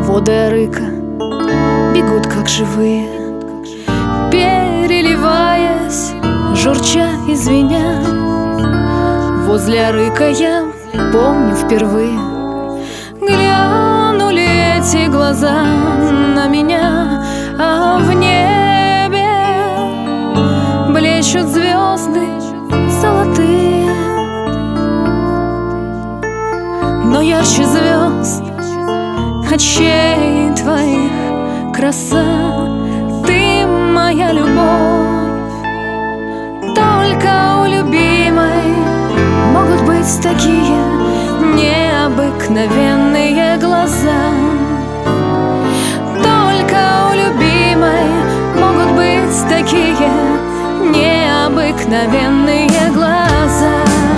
Воды Арыка бегут как живые, переливаясь, журча и звеня. Возле Арыка я помню впервые глянули эти глаза на меня, а в небе блещут звезды золотые. Но ярче звезд очей твоих краса, ты моя любовь. Только у любимой могут быть такие необыкновенные глаза. Только у любимой могут быть такие необыкновенные глаза.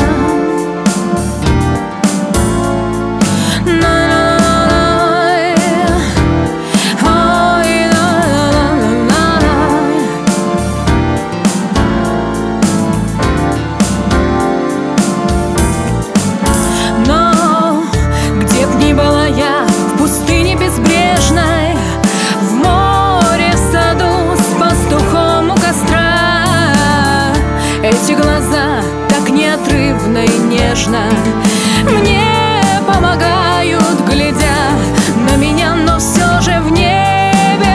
Эти глаза так неотрывно и нежно мне помогают, глядя на меня, но все же в небе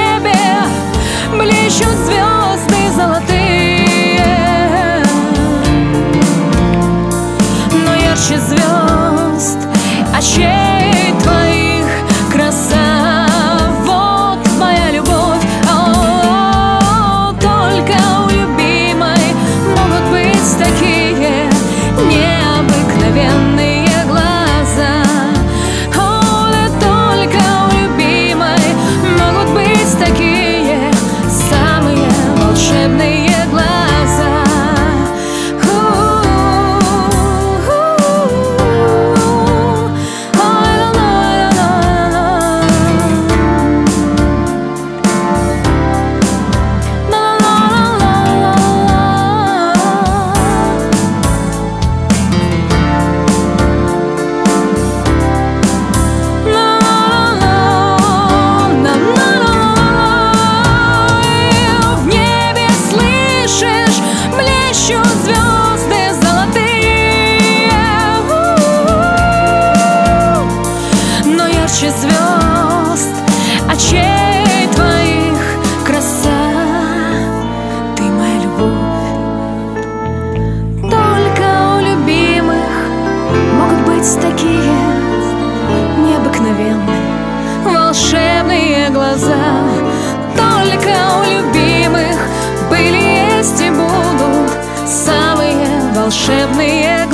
блещут звезды золотые. Но ярче звезд очей твоих краса, вот моя любовь. Такие необыкновенные глаза. О, да только у любимой могут быть такие самые волшебные глаза. Звезд очей твоих краса, ты моя любовь. Только у любимых могут быть такие необыкновенные волшебные глаза. Только у любимых были, есть и будут самые волшебные